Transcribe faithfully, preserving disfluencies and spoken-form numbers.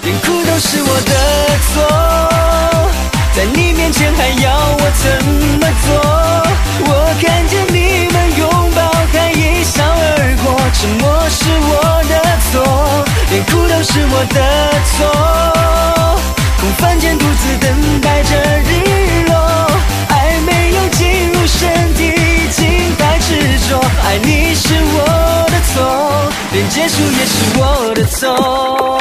连哭都是我的错，在你面前还要我怎么做？我看见你们拥抱还一笑而过，沉默是我的错，连哭都是我的错。空房间独自等待着日落，爱没有进入身体，已经太执着。爱你是我的错，连结束也是我的错。